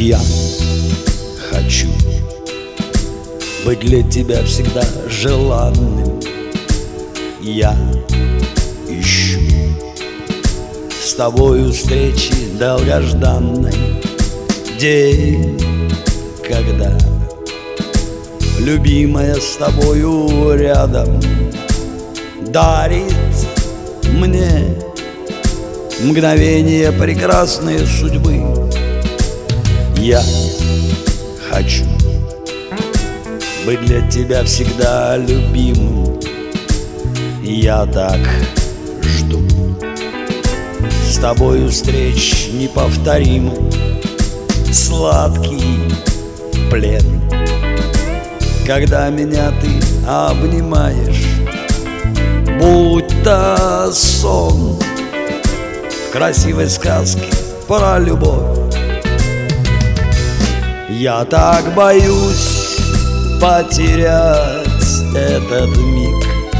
Я хочу быть для тебя всегда желанным. Я ищу с тобою встречи долгожданной. День, когда любимая с тобою рядом дарит мне мгновения прекрасной судьбы. Я хочу быть для тебя всегда любимым. Я так жду с тобою встреч неповторимых. Сладкий плен, когда меня ты обнимаешь, будто сон в красивой сказке про любовь. Я так боюсь потерять этот миг,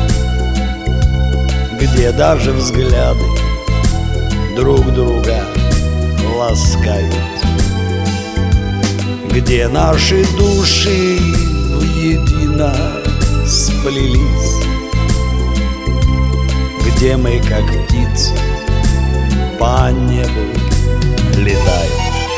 где даже взгляды друг друга ласкают, где наши души воедино сплелись, где мы, как птицы, по небу летаем.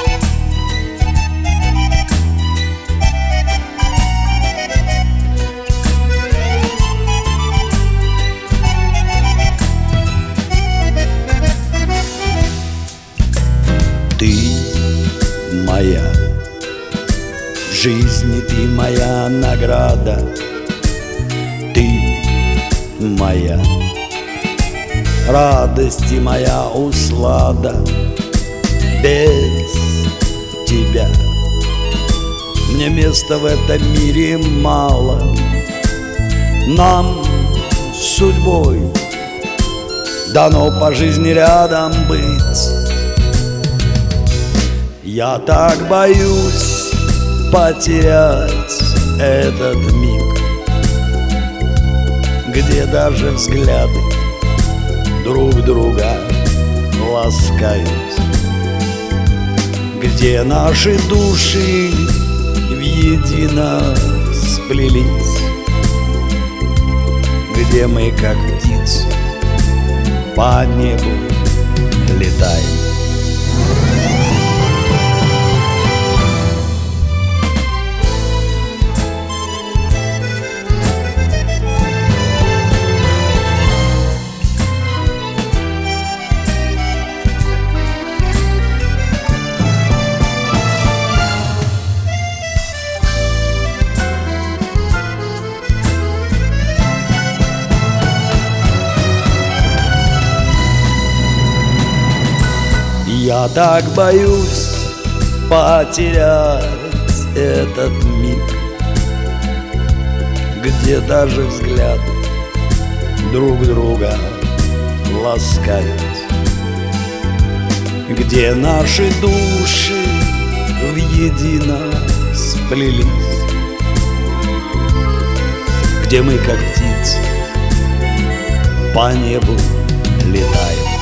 Ты моя, в жизни ты моя награда. Ты моя, радость и моя услада. Без тебя мне места в этом мире мало. Нам судьбой дано по жизни рядом быть. Я так боюсь потерять этот миг, где даже взгляды друг друга ласкают, где наши души воедино сплелись, где мы, как птицы, по небу летаем. Я так боюсь потерять этот миг, где даже взгляды друг друга ласкают, где наши души воедино сплелись, где мы, как птицы, по небу летаем.